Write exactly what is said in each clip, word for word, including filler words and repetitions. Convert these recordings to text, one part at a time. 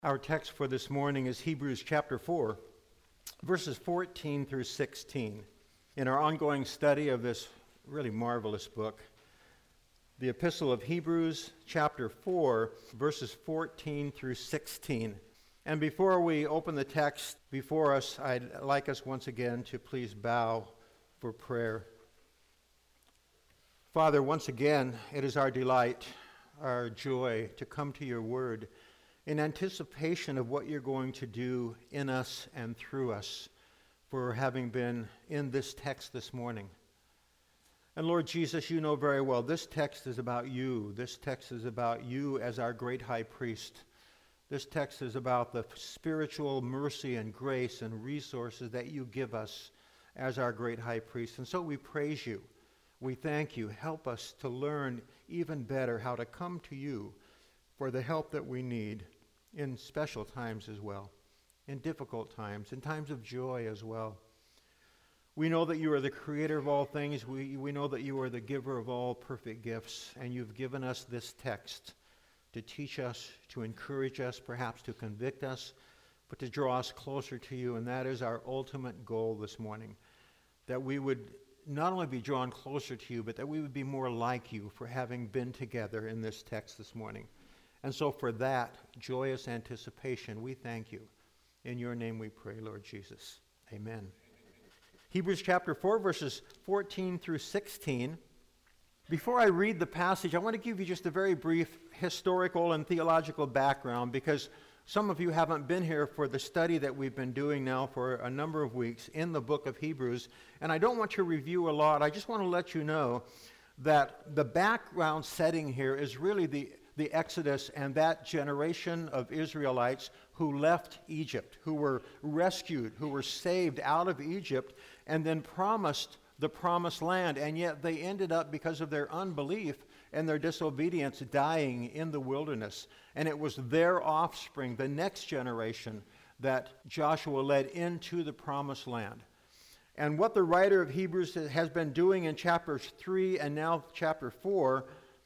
Our text for this morning is Hebrews chapter four, verses fourteen through sixteen. In our ongoing study of this really marvelous book, the Epistle of Hebrews chapter four, verses fourteen through sixteen. And before we open the text before us, I'd like us once again to please bow for prayer. Father, once again, it is our delight, our joy to come to your word in anticipation of what you're going to do in us and through us for having been in this text this morning. And Lord Jesus, you know very well, this text is about you. This text is about you as our great high priest. This text is about the spiritual mercy and grace and resources that you give us as our great high priest. And so we praise you. We thank you. Help us to learn even better how to come to you for the help that we need in special times as well, in difficult times, in times of joy as well. We know that you are the creator of all things. We, we know that you are the giver of all perfect gifts, and you've given us this text to teach us, to encourage us, perhaps to convict us, but to draw us closer to you, and that is our ultimate goal this morning, that we would not only be drawn closer to you, but that we would be more like you for having been together in this text this morning. And so for that joyous anticipation, we thank you. In your name we pray, Lord Jesus. Amen. Hebrews chapter four, verses fourteen through sixteen. Before I read the passage, I want to give you just a very brief historical and theological background, because some of you haven't been here for the study that we've been doing now for a number of weeks in the book of Hebrews. And I don't want to review a lot. I just want to let you know that the background setting here is really the the Exodus and that generation of Israelites who left Egypt, who were rescued, who were saved out of Egypt, and then promised the promised land. And yet they ended up, because of their unbelief and their disobedience, dying in the wilderness. And it was their offspring, the next generation, that Joshua led into the promised land. And what the writer of Hebrews has been doing in chapters three and now chapter four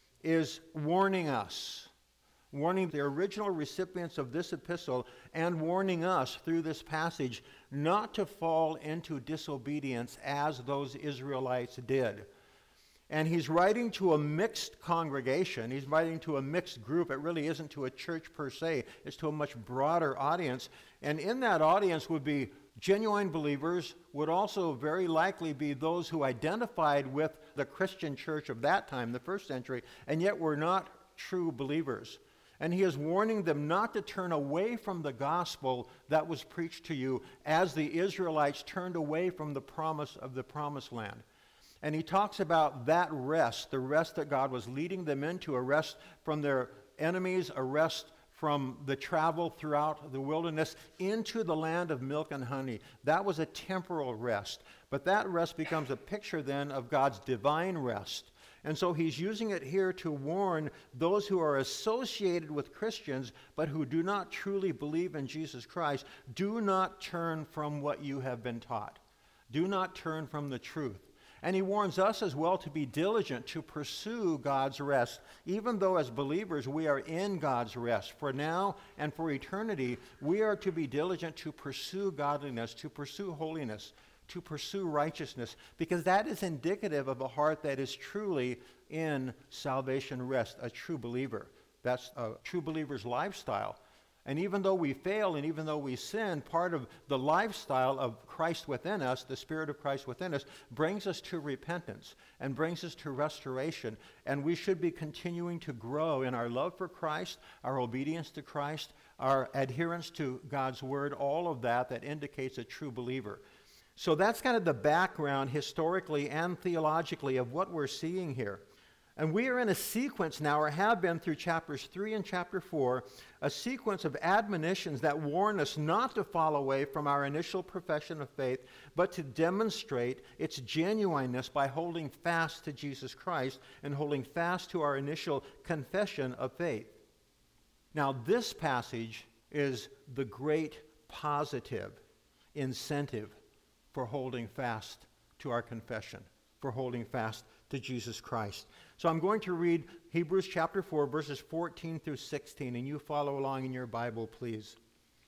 is warning us, warning the original recipients of this epistle, and warning us through this passage not to fall into disobedience as those Israelites did. And he's writing to a mixed congregation. He's writing to a mixed group. It really isn't to a church per se. It's to a much broader audience. And in that audience would be genuine believers, would also very likely be those who identified with the Christian church of that time, the first century, and yet were not true believers. And he is warning them not to turn away from the gospel that was preached to you as the Israelites turned away from the promise of the promised land. And he talks about that rest, the rest that God was leading them into, a rest from their enemies, a rest from the travel throughout the wilderness into the land of milk and honey. That was a temporal rest. But that rest becomes a picture then of God's divine rest. And so he's using it here to warn those who are associated with Christians but who do not truly believe in Jesus Christ. Do not turn from what you have been taught. Do not turn from the truth. And he warns us as well to be diligent to pursue God's rest, even though as believers we are in God's rest. For now and for eternity, we are to be diligent to pursue godliness, to pursue holiness, to pursue righteousness, because that is indicative of a heart that is truly in salvation rest, a true believer. That's a true believer's lifestyle. And even though we fail and even though we sin, part of the lifestyle of Christ within us, the Spirit of Christ within us, brings us to repentance and brings us to restoration. And we should be continuing to grow in our love for Christ, our obedience to Christ, our adherence to God's word, all of that that indicates a true believer. So that's kind of the background historically and theologically of what we're seeing here. And we are in a sequence now, or have been through chapters three and chapter four, a sequence of admonitions that warn us not to fall away from our initial profession of faith, but to demonstrate its genuineness by holding fast to Jesus Christ and holding fast to our initial confession of faith. Now, this passage is the great positive incentive for holding fast to our confession, for holding fast to Jesus Christ. So I'm going to read Hebrews chapter four, verses fourteen through sixteen, and you follow along in your Bible, please.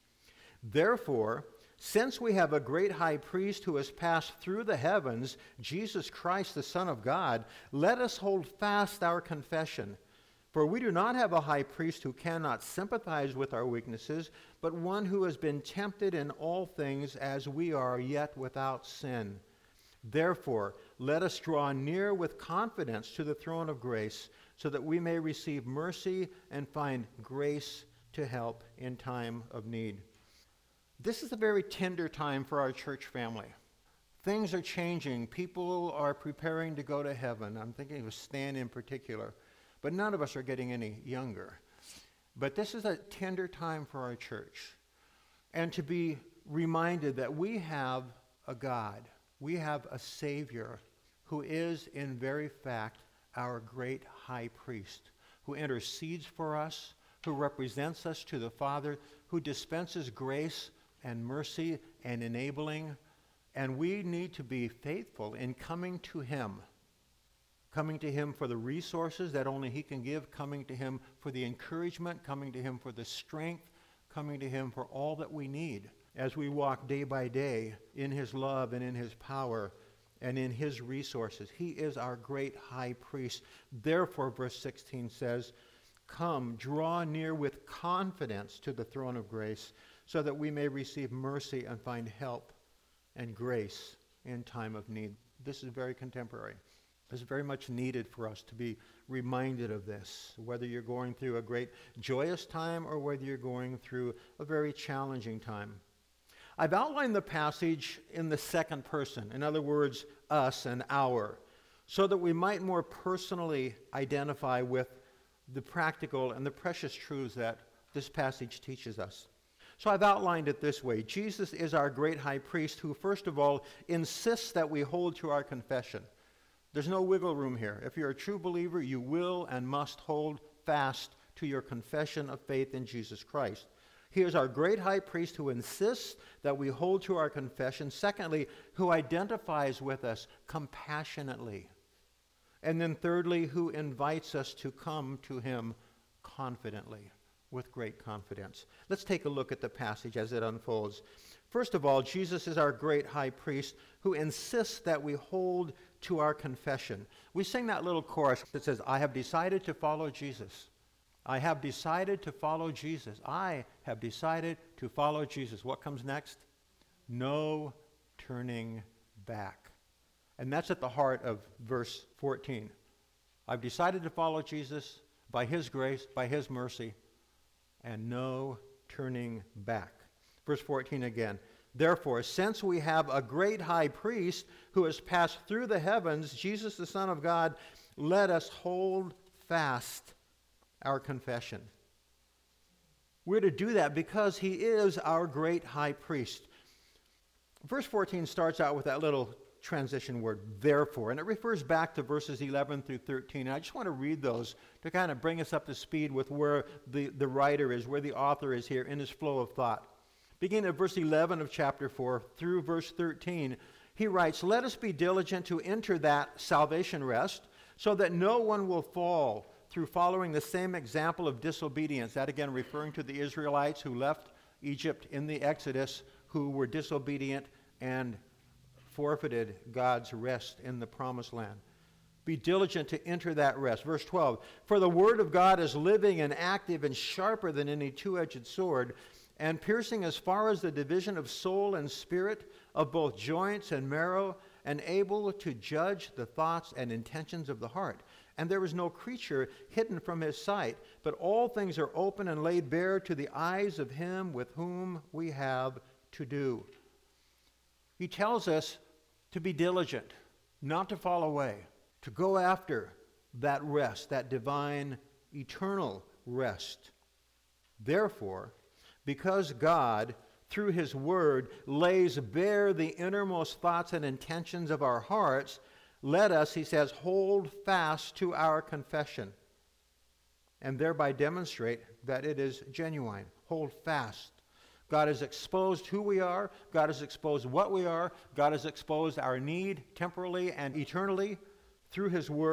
Therefore, since we have a great high priest who has passed through the heavens, Jesus Christ, the Son of God, let us hold fast our confession. For we do not have a high priest who cannot sympathize with our weaknesses, but one who has been tempted in all things as we are, yet without sin. Therefore, let us draw near with confidence to the throne of grace, so that we may receive mercy and find grace to help in time of need. This is a very tender time for our church family. Things are changing. People are preparing to go to heaven. I'm thinking of Stan in particular. But none of us are getting any younger. But this is a tender time for our church. And to be reminded that we have a God, we have a Savior who is in very fact our great high priest, who intercedes for us, who represents us to the Father, who dispenses grace and mercy and enabling. And we need to be faithful in coming to him. Coming to him for the resources that only he can give, coming to him for the encouragement, coming to him for the strength, coming to him for all that we need as we walk day by day in his love and in his power and in his resources. He is our great high priest. Therefore, verse sixteen says, come, draw near with confidence to the throne of grace, so that we may receive mercy and find help and grace in time of need. This is very contemporary. This is very much needed for us to be reminded of this, whether you're going through a great joyous time or whether you're going through a very challenging time. I've outlined the passage in the second person, in other words, us and our, so that we might more personally identify with the practical and the precious truths that this passage teaches us. So I've outlined it this way. Jesus is our great high priest who, first of all, insists that we hold to our confession. There's no wiggle room here. If you're a true believer, you will and must hold fast to your confession of faith in Jesus Christ. He is our great high priest who insists that we hold to our confession. Secondly, who identifies with us compassionately. And then thirdly, who invites us to come to him confidently, with great confidence. Let's take a look at the passage as it unfolds. First of all, Jesus is our great high priest who insists that we hold to our confession. We sing that little chorus that says, I have decided to follow Jesus. I have decided to follow Jesus. I have decided to follow Jesus. What comes next? No turning back. And that's at the heart of verse fourteen. I've decided to follow Jesus by his grace, by his mercy, and no turning back. Verse fourteen again. Therefore, since we have a great high priest who has passed through the heavens, Jesus the Son of God, let us hold fast our confession. We're to do that because he is our great high priest. Verse fourteen starts out with that little transition word, therefore, and it refers back to verses eleven through thirteen. And I just want to read those to kind of bring us up to speed with where the, the writer is, where the author is here in his flow of thought. Beginning at verse eleven of chapter four through verse thirteen, he writes, let us be diligent to enter that salvation rest, so that no one will fall through following the same example of disobedience. That again referring to the Israelites who left Egypt in the Exodus, who were disobedient and forfeited God's rest in the promised land. Be diligent to enter that rest. Verse twelve, for the word of God is living and active and sharper than any two-edged sword, and piercing as far as the division of soul and spirit, of both joints and marrow, and able to judge the thoughts and intentions of the heart. And there is no creature hidden from his sight, but all things are open and laid bare to the eyes of him with whom we have to do. He tells us to be diligent, not to fall away, to go after that rest, that divine, eternal rest. Therefore, because God, through his word, lays bare the innermost thoughts and intentions of our hearts, let us, he says, hold fast to our confession, and thereby demonstrate that it is genuine. Hold fast. God has exposed who we are. God has exposed what we are. God has exposed our need temporally and eternally through his word.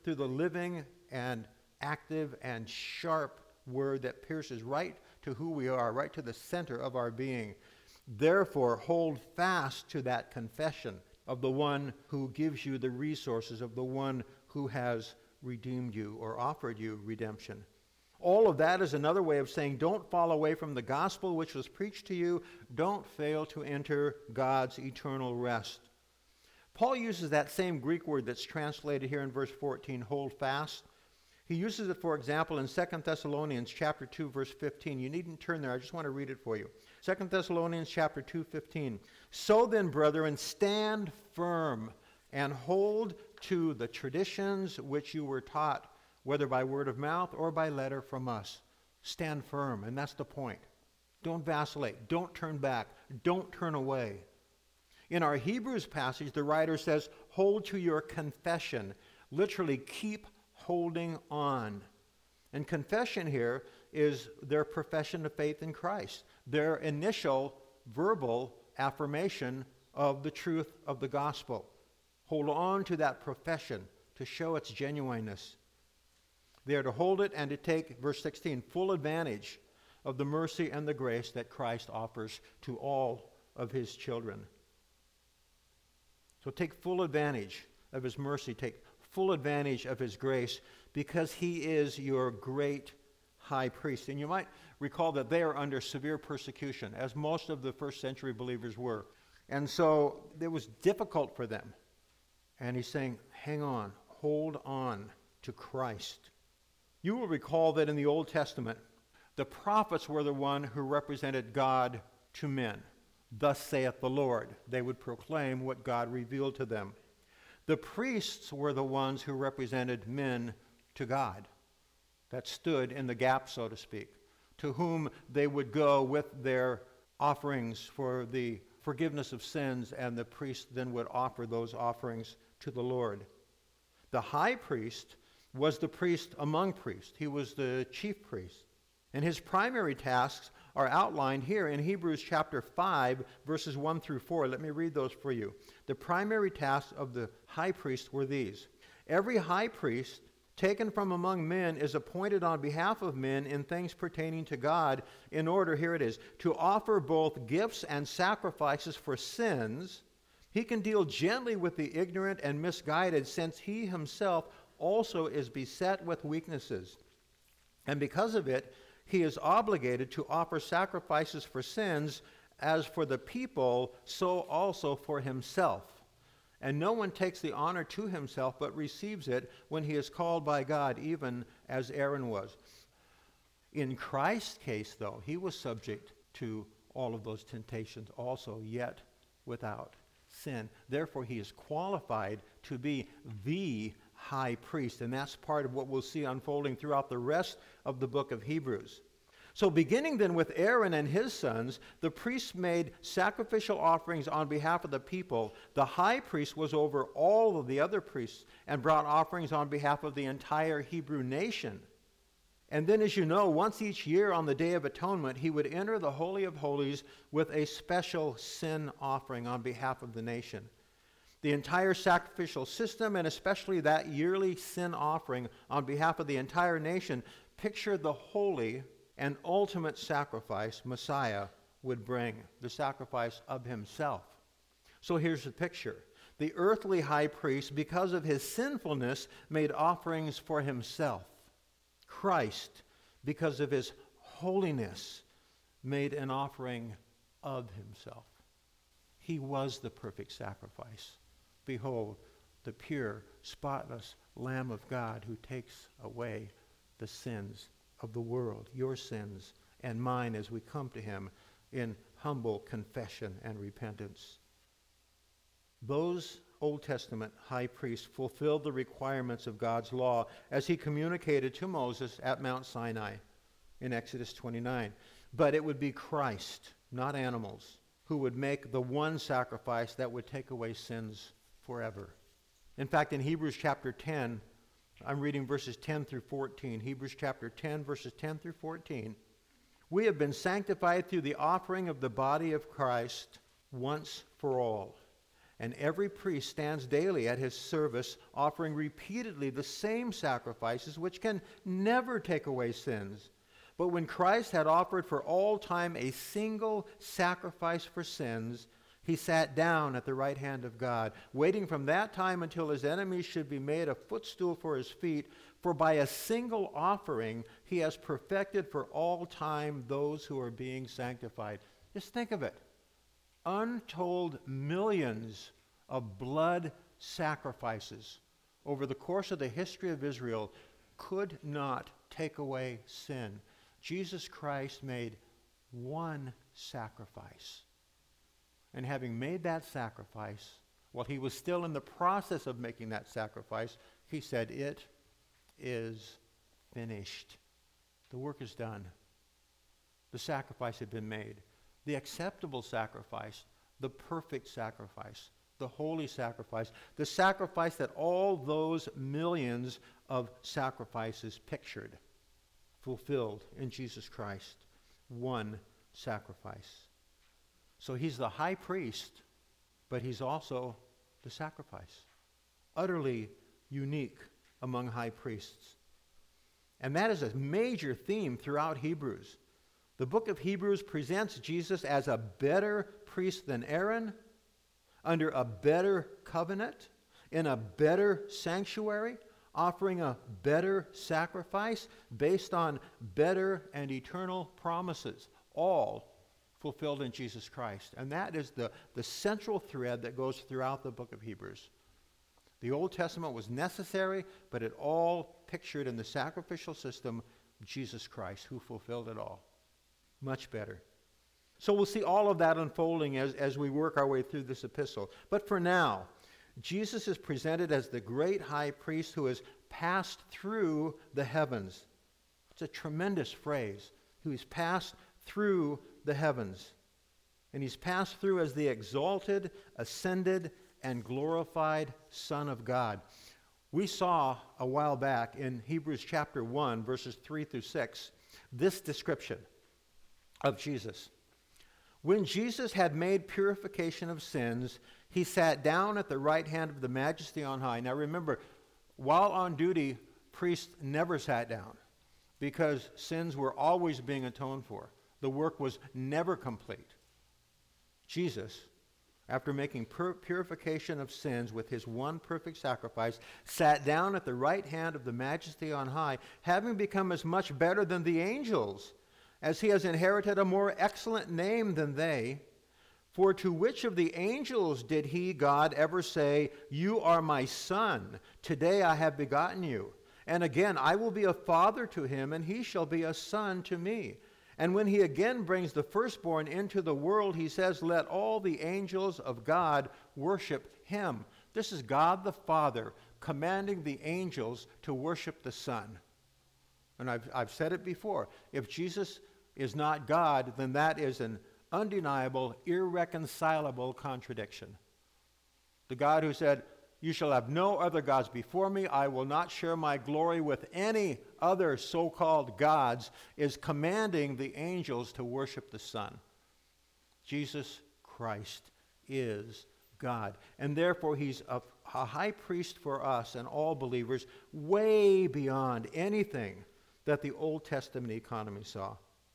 through the living and active and sharp word that pierces right to who we are, right to the center of our being. Therefore, hold fast to that confession of the one who gives you the resources, of the one who has redeemed you or offered you redemption. All of that is another way of saying don't fall away from the gospel which was preached to you. Don't fail to enter God's eternal rest. Paul uses that same Greek word that's translated here in verse fourteen, hold fast. He uses it, for example, in Second Thessalonians chapter two, verse fifteen. You needn't turn there. I just want to read it for you. Second Thessalonians chapter two, fifteen. So then, brethren, stand firm and hold to the traditions which you were taught, whether by word of mouth or by letter from us. Stand firm, and that's the point. Don't vacillate. Don't turn back. Don't turn away. In our Hebrews passage, the writer says, hold to your confession. Literally, keep holding on. And confession here is their profession of faith in Christ, their initial verbal affirmation of the truth of the gospel. Hold on to that profession to show its genuineness. They are to hold it and to take, verse sixteen, full advantage of the mercy and the grace that Christ offers to all of his children. So take full advantage of his mercy. Take full advantage of his grace because he is your great high priest. And you might recall that they are under severe persecution, as most of the first century believers were. And so it was difficult for them. And he's saying, hang on, hold on to Christ. You will recall that in the Old Testament, the prophets were the one who represented God to men. Thus saith the Lord. They would proclaim what God revealed to them. The priests were the ones who represented men to God, that stood in the gap, so to speak, to whom they would go with their offerings for the forgiveness of sins, and the priest then would offer those offerings to the Lord. The high priest was the priest among priests. He was the chief priest. And his primary tasks are outlined here in Hebrews chapter five, verses one through four. Let me read those for you. The primary tasks of the high priest were these. Every high priest taken from among men is appointed on behalf of men in things pertaining to God in order, here it is, to offer both gifts and sacrifices for sins. He can deal gently with the ignorant and misguided, since he himself also is beset with weaknesses. And because of it, he is obligated to offer sacrifices for sins, as for the people, so also for himself. And no one takes the honor to himself, but receives it when he is called by God, even as Aaron was. In Christ's case, though, he was subject to all of those temptations also, yet without sin. Therefore, he is qualified to be the high priest. And that's part of what we'll see unfolding throughout the rest of the book of Hebrews. So beginning then with Aaron and his sons, the priests made sacrificial offerings on behalf of the people. The high priest was over all of the other priests and brought offerings on behalf of the entire Hebrew nation. And then, as you know, once each year on the Day of Atonement, he would enter the Holy of Holies with a special sin offering on behalf of the nation. The entire sacrificial system, and especially that yearly sin offering on behalf of the entire nation, pictured the holy and ultimate sacrifice Messiah would bring, the sacrifice of himself. So here's the picture. The earthly high priest, because of his sinfulness, made offerings for himself. Christ, because of his holiness, made an offering of himself. He was the perfect sacrifice. Behold, the pure, spotless Lamb of God who takes away the sins of the world, your sins and mine, as we come to him in humble confession and repentance. Those Old Testament high priests fulfilled the requirements of God's law as he communicated to Moses at Mount Sinai in Exodus twenty-nine. But it would be Christ, not animals, who would make the one sacrifice that would take away sins forever. In fact, in Hebrews chapter ten, I'm reading verses ten through fourteen. Hebrews chapter ten, verses ten through fourteen. We have been sanctified through the offering of the body of Christ once for all. and every priest stands daily at his service, offering repeatedly the same sacrifices which can never take away sins. But when Christ had offered for all time a single sacrifice for sins, he sat down at the right hand of God, waiting from that time until his enemies should be made a footstool for his feet. For by a single offering he has perfected for all time those who are being sanctified. Just think of it. Untold millions of blood sacrifices over the course of the history of Israel could not take away sin. Jesus Christ made one sacrifice. And having made that sacrifice, while he was still in the process of making that sacrifice, he said, "It is finished." The work is done. The sacrifice had been made. The acceptable sacrifice, the perfect sacrifice, the holy sacrifice, the sacrifice that all those millions of sacrifices pictured, fulfilled in Jesus Christ. One sacrifice. So he's the high priest, but he's also the sacrifice. Utterly unique among high priests. And that is a major theme throughout Hebrews. The book of Hebrews presents Jesus as a better priest than Aaron, under a better covenant, in a better sanctuary, offering a better sacrifice based on better and eternal promises, all fulfilled in Jesus Christ. And that is the, the central thread that goes throughout the book of Hebrews. The Old Testament was necessary, but it all pictured in the sacrificial system Jesus Christ, who fulfilled it all. Much better. So we'll see all of that unfolding as, as we work our way through this epistle. But for now, Jesus is presented as the great high priest who has passed through the heavens. It's a tremendous phrase. Who has passed through the heavens. And he's passed through as the exalted, ascended, and glorified Son of God. We saw a while back in Hebrews chapter one, verses three through six, this description of Jesus. When Jesus had made purification of sins, he sat down at the right hand of the Majesty on high. Now remember, while on duty, priests never sat down because sins were always being atoned for. The work was never complete. Jesus, after making pur- purification of sins with his one perfect sacrifice, sat down at the right hand of the Majesty on high, having become as much better than the angels, as he has inherited a more excellent name than they. For to which of the angels did he, God, ever say, "You are my son, today I have begotten you"? And again, "I will be a father to him, and he shall be a son to me." And when he again brings the firstborn into the world, he says, "Let all the angels of God worship him." This is God the Father commanding the angels to worship the Son. And I've, I've said it before. If Jesus is not God, then that is an undeniable, irreconcilable contradiction. The God who said, "You shall have no other gods before me. I will not share my glory with any other so-called gods," is commanding the angels to worship the Son. Jesus Christ is God. And therefore he's a, a high priest for us and all believers, way beyond anything that the Old Testament economy saw.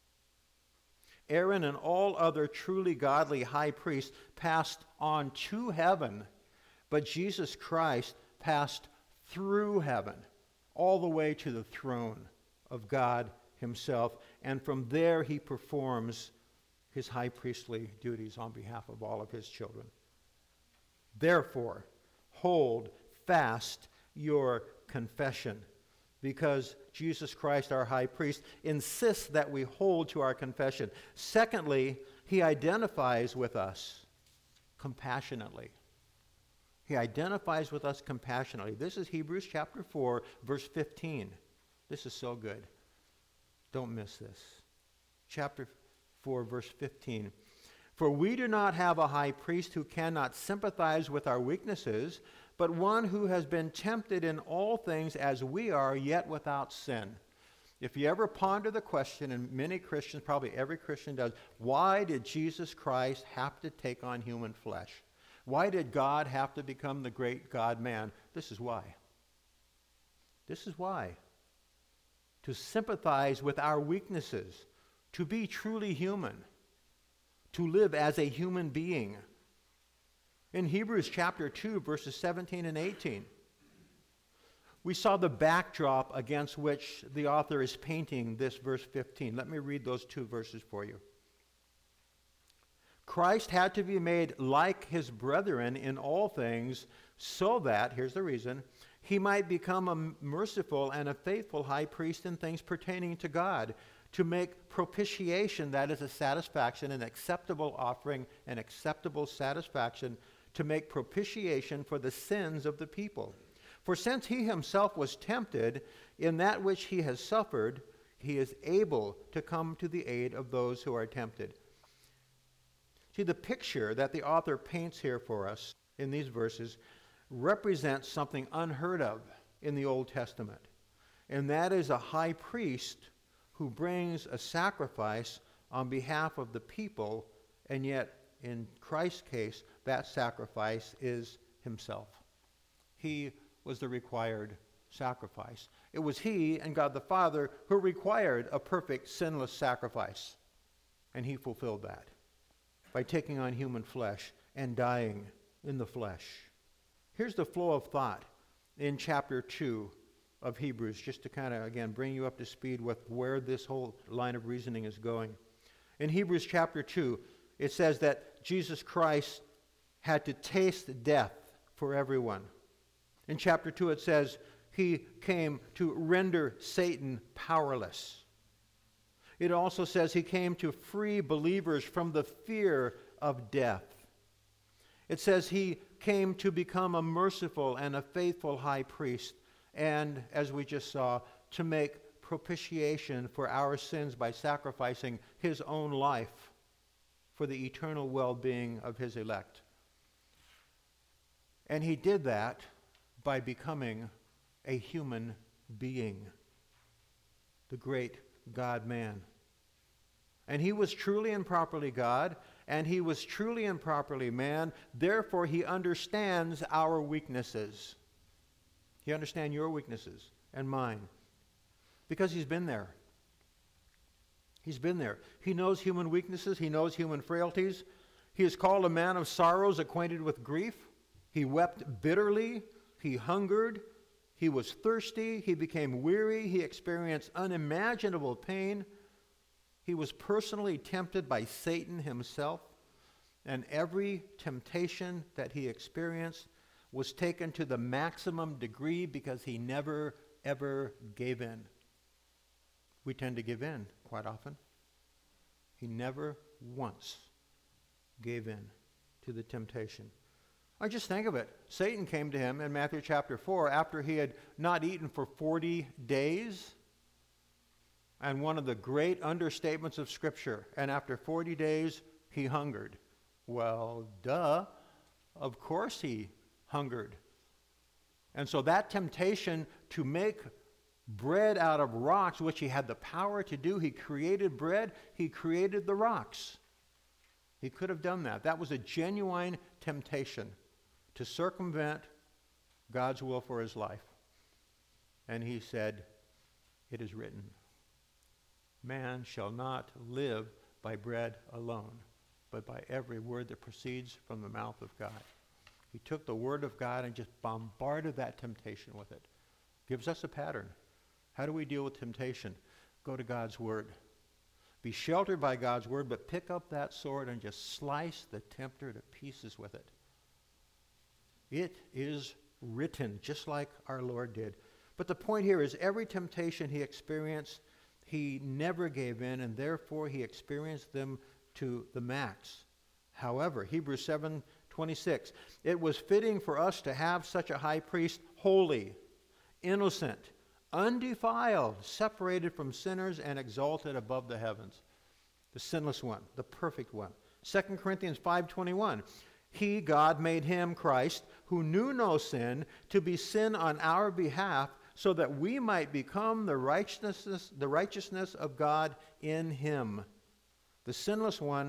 Aaron and all other truly godly high priests passed on to heaven, but Jesus Christ passed through heaven, all the way to the throne of God himself. And from there he performs his high priestly duties on behalf of all of his children. Therefore, hold fast your confession, because Jesus Christ, our high priest, insists that we hold to our confession. Secondly, he identifies with us compassionately. He identifies with us compassionately. This is Hebrews chapter four, verse fifteen. This is so good. Don't miss this. Chapter four, verse fifteen. For we do not have a high priest who cannot sympathize with our weaknesses, but one who has been tempted in all things as we are, yet without sin. If you ever ponder the question, and many Christians, probably every Christian does, why did Jesus Christ have to take on human flesh? Why did God have to become the great God-man? This is why. This is why. To sympathize with our weaknesses, to be truly human, to live as a human being. In Hebrews chapter two, verses seventeen and eighteen, we saw the backdrop against which the author is painting this verse fifteen. Let me read those two verses for you. Christ had to be made like his brethren in all things, so that, here's the reason, he might become a merciful and a faithful high priest in things pertaining to God, to make propitiation, that is a satisfaction, an acceptable offering, an acceptable satisfaction, to make propitiation for the sins of the people. For since he himself was tempted in that which he has suffered, he is able to come to the aid of those who are tempted. See, the picture that the author paints here for us in these verses represents something unheard of in the Old Testament. And that is a high priest who brings a sacrifice on behalf of the people, and yet in Christ's case, that sacrifice is himself. He was the required sacrifice. It was he and God the Father who required a perfect, sinless sacrifice. And he fulfilled that by taking on human flesh and dying in the flesh. Here's the flow of thought in chapter two of Hebrews, just to kind of, again, bring you up to speed with where this whole line of reasoning is going. In Hebrews chapter two, it says that Jesus Christ had to taste death for everyone. In chapter two, it says he came to render Satan powerless. It also says he came to free believers from the fear of death. It says he came to become a merciful and a faithful high priest, and, as we just saw, to make propitiation for our sins by sacrificing his own life for the eternal well-being of his elect. And he did that by becoming a human being, the great God-man. And he was truly and properly God, and he was truly and properly man. Therefore, he understands our weaknesses. He understands your weaknesses and mine because he's been there. He's been there. He knows human weaknesses. He knows human frailties. He is called a man of sorrows, acquainted with grief. He wept bitterly. He hungered. He was thirsty. He became weary. He experienced unimaginable pain. He was personally tempted by Satan himself. And every temptation that he experienced was taken to the maximum degree because he never, ever gave in. We tend to give in quite often. He never once gave in to the temptation. I just think of it. Satan came to him in Matthew chapter four after he had not eaten for forty days. And one of the great understatements of Scripture, and after forty days, he hungered. Well, duh, of course he hungered. And so that temptation to make bread out of rocks, which he had the power to do, he created bread, he created the rocks. He could have done that. That was a genuine temptation to circumvent God's will for his life. And he said, "It is written, man shall not live by bread alone, but by every word that proceeds from the mouth of God." He took the word of God and just bombarded that temptation with it. Gives us a pattern. How do we deal with temptation? Go to God's word. Be sheltered by God's word, but pick up that sword and just slice the tempter to pieces with it. It is written, just like our Lord did. But the point here is every temptation he experienced, he never gave in, and therefore he experienced them to the max. However, Hebrews seven twenty-six, it was fitting for us to have such a high priest, holy, innocent, undefiled, separated from sinners, and exalted above the heavens. The sinless one, the perfect one. Second Corinthians five twenty-one, he, God, made him, Christ, who knew no sin, to be sin on our behalf, so that we might become the righteousness, the righteousness of God in him. The sinless one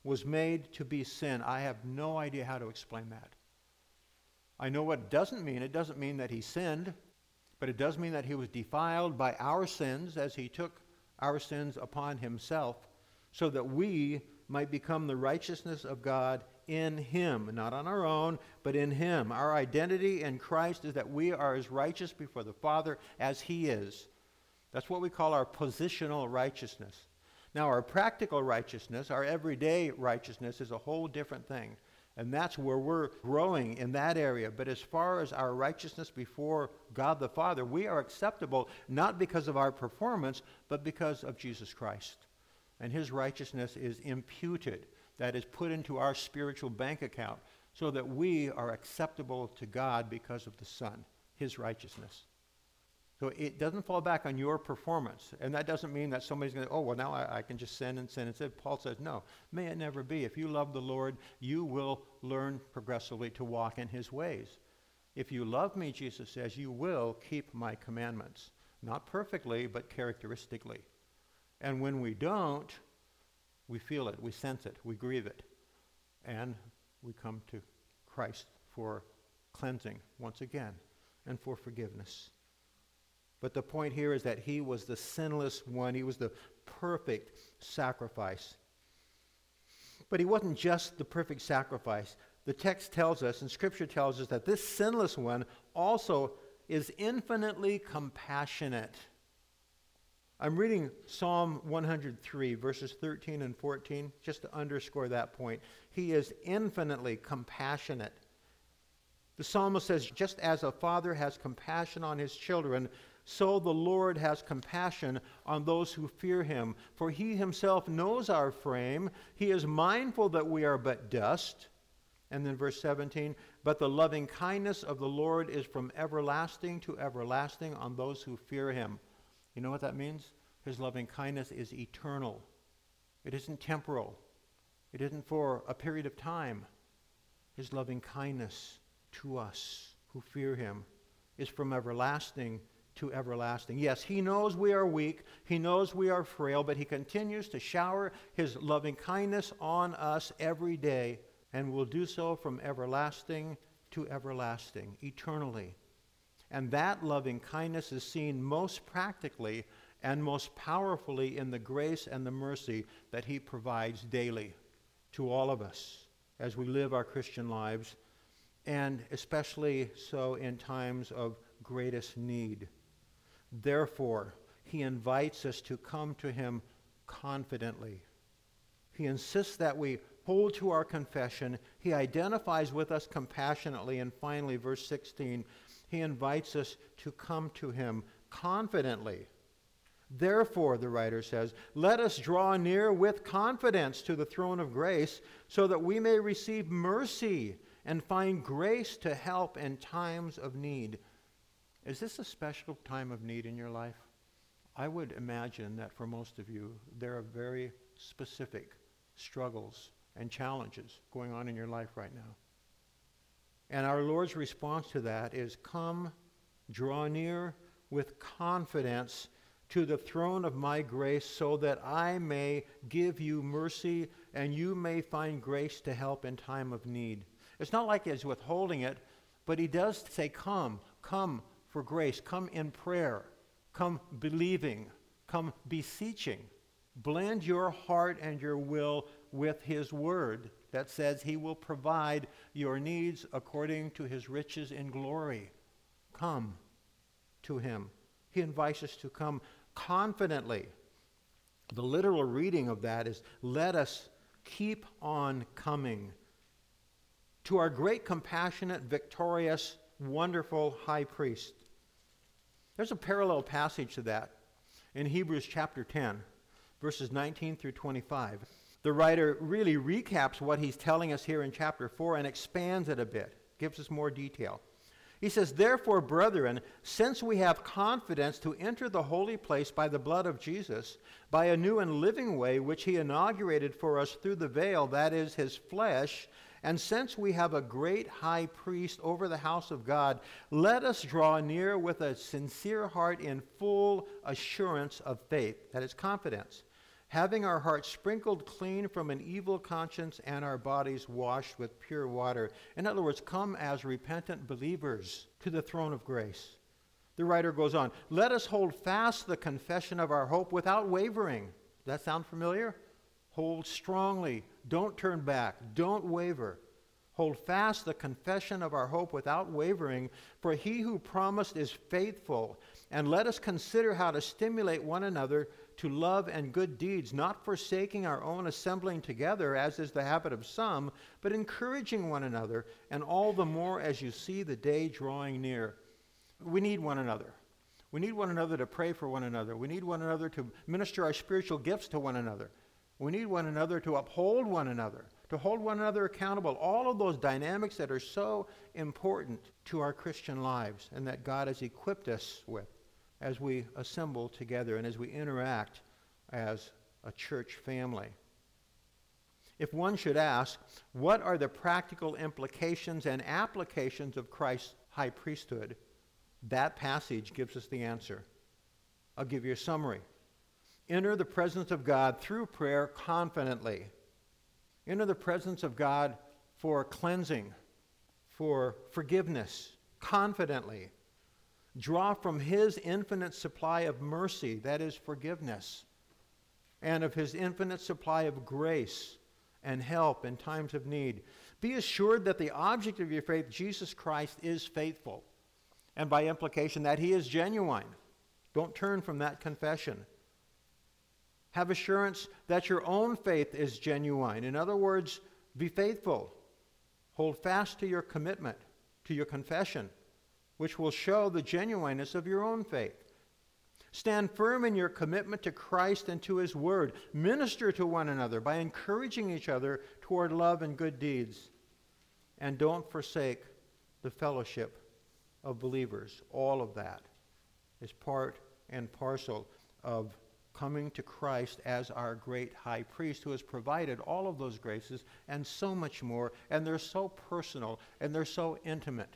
was made to be sin. I have no idea how to explain that. I know what it doesn't mean. It doesn't mean that he sinned, but it does mean that he was defiled by our sins as he took our sins upon himself so that we might become the righteousness of God in him, not on our own, but in him. Our identity in Christ is that we are as righteous before the Father as he is. That's what we call our positional righteousness. Now, our practical righteousness, our everyday righteousness, is a whole different thing. And that's where we're growing in that area. But as far as our righteousness before God the Father, we are acceptable not because of our performance, but because of Jesus Christ. And his righteousness is imputed, that is put into our spiritual bank account, so that we are acceptable to God because of the Son, his righteousness. So it doesn't fall back on your performance. And that doesn't mean that somebody's going to, oh, well, now I, I can just sin and sin and sin. Paul says, no, may it never be. If you love the Lord, you will learn progressively to walk in his ways. If you love me, Jesus says, you will keep my commandments. Not perfectly, but characteristically. And when we don't, we feel it, we sense it, we grieve it. And we come to Christ for cleansing once again and for forgiveness. But the point here is that he was the sinless one. He was the perfect sacrifice. But he wasn't just the perfect sacrifice. The text tells us, and Scripture tells us, that this sinless one also is infinitely compassionate. I'm reading Psalm one hundred three, verses thirteen and fourteen, just to underscore that point. He is infinitely compassionate. The psalmist says, just as a father has compassion on his children, so the Lord has compassion on those who fear him. For he himself knows our frame. He is mindful that we are but dust. And then verse seventeen, but the loving kindness of the Lord is from everlasting to everlasting on those who fear him. You know what that means? His loving kindness is eternal. It isn't temporal. It isn't for a period of time. His loving kindness to us who fear him is from everlasting to everlasting. Yes, he knows we are weak. He knows we are frail, but he continues to shower his loving kindness on us every day, and will do so from everlasting to everlasting, eternally. And that loving kindness is seen most practically and most powerfully in the grace and the mercy that he provides daily to all of us as we live our Christian lives, and especially so in times of greatest need. Therefore, he invites us to come to him confidently. He insists that we hold to our confession. He identifies with us compassionately. And finally, verse sixteen, he invites us to come to him confidently. Therefore, the writer says, let us draw near with confidence to the throne of grace so that we may receive mercy and find grace to help in times of need. Is this a special time of need in your life? I would imagine that for most of you, there are very specific struggles and challenges going on in your life right now. And our Lord's response to that is, come, draw near with confidence to the throne of my grace so that I may give you mercy and you may find grace to help in time of need. It's not like he's withholding it, but he does say, come, come for grace, come in prayer, come believing, come beseeching. Blend your heart and your will with his word that says he will provide your needs according to his riches in glory. Come to him. He invites us to come confidently. The literal reading of that is, let us keep on coming to our great, compassionate, victorious, wonderful high priest. There's a parallel passage to that in Hebrews chapter ten, verses nineteen through twenty-five. The writer really recaps what he's telling us here in chapter four and expands it a bit, gives us more detail. He says, therefore, brethren, since we have confidence to enter the holy place by the blood of Jesus, by a new and living way which he inaugurated for us through the veil, that is, his flesh, and since we have a great high priest over the house of God, let us draw near with a sincere heart in full assurance of faith, that is confidence, having our hearts sprinkled clean from an evil conscience and our bodies washed with pure water. In other words, come as repentant believers to the throne of grace. The writer goes on, let us hold fast the confession of our hope without wavering. Does that sound familiar? Hold strongly. Don't turn back. Don't waver. Hold fast the confession of our hope without wavering, for he who promised is faithful. And let us consider how to stimulate one another to love and good deeds, not forsaking our own assembling together, as is the habit of some, but encouraging one another, and all the more as you see the day drawing near. We need one another. We need one another to pray for one another. We need one another to minister our spiritual gifts to one another. We need one another to uphold one another, to hold one another accountable. All of those dynamics that are so important to our Christian lives and that God has equipped us with as we assemble together and as we interact as a church family. If one should ask, what are the practical implications and applications of Christ's high priesthood? That passage gives us the answer. I'll give you a summary. Enter the presence of God through prayer confidently. Enter the presence of God for cleansing, for forgiveness, confidently. Draw from his infinite supply of mercy, that is forgiveness, and of his infinite supply of grace and help in times of need. Be assured that the object of your faith, Jesus Christ, is faithful, and by implication that he is genuine. Don't turn from that confession. Have assurance that your own faith is genuine. In other words, be faithful. Hold fast to your commitment, to your confession, which will show the genuineness of your own faith. Stand firm in your commitment to Christ and to his word. Minister to one another by encouraging each other toward love and good deeds. And don't forsake the fellowship of believers. All of that is part and parcel of coming to Christ as our great high priest who has provided all of those graces and so much more, and they're so personal and they're so intimate.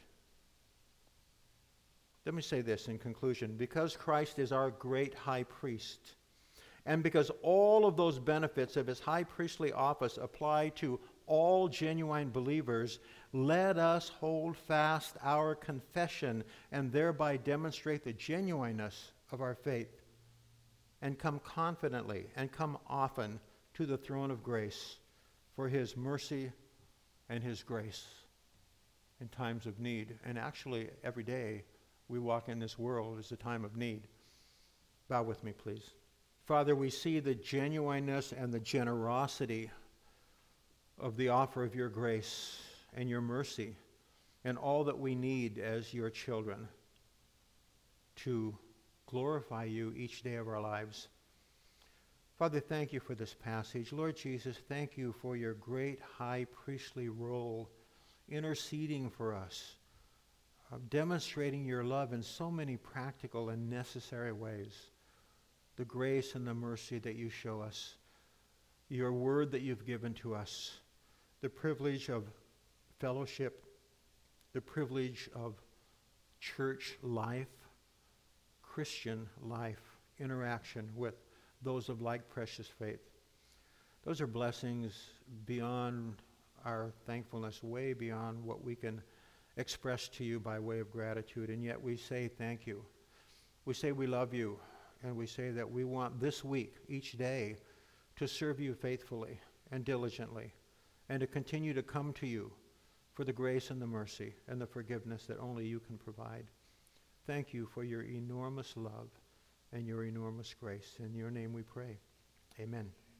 Let me say this in conclusion. Because Christ is our great high priest, and because all of those benefits of his high priestly office apply to all genuine believers, let us hold fast our confession and thereby demonstrate the genuineness of our faith, and come confidently and come often to the throne of grace for his mercy and his grace in times of need. And actually, every day we walk in this world is a time of need. Bow with me, please. Father, we see the genuineness and the generosity of the offer of your grace and your mercy and all that we need as your children to glorify you each day of our lives. Father, thank you for this passage. Lord Jesus, thank you for your great high priestly role interceding for us, uh, demonstrating your love in so many practical and necessary ways. The grace and the mercy that you show us, your word that you've given to us, the privilege of fellowship, the privilege of church life, Christian life, interaction with those of like precious faith. Those are blessings beyond our thankfulness, way beyond what we can express to you by way of gratitude. And yet we say thank you. We say we love you. And we say that we want this week, each day, to serve you faithfully and diligently, and to continue to come to you for the grace and the mercy and the forgiveness that only you can provide. Thank you for your enormous love and your enormous grace. In your name we pray. Amen.